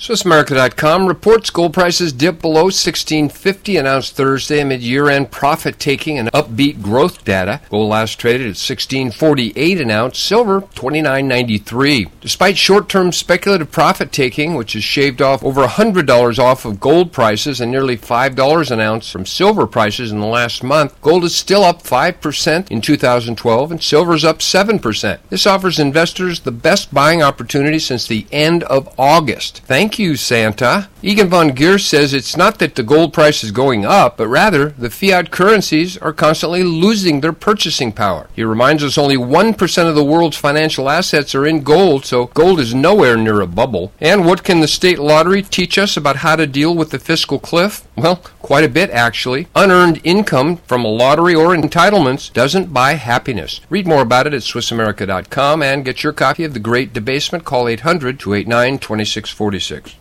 SwissAmerica.com reports gold prices dipped below $1,650 an ounce Thursday amid year-end profit-taking and upbeat growth data. Gold last traded at $1,648 an ounce, silver $29.93. Despite short-term speculative profit-taking, which has shaved off over $100 off of gold prices and nearly $5 an ounce from silver prices in the last month, gold is still up 5% in 2012 and silver is up 7%. This offers investors the best buying opportunity since the end of August. Thank you, Santa. Egan von Geer says it's not that the gold price is going up, but rather the fiat currencies are constantly losing their purchasing power. He reminds us only 1% of the world's financial assets are in gold, so gold is nowhere near a bubble. And what can the state lottery teach us about how to deal with the fiscal cliff? Well, quite a bit, actually. Unearned income from a lottery or entitlements doesn't buy happiness. Read more about it at SwissAmerica.com and get your copy of The Great Debasement. Call 800-289-2646.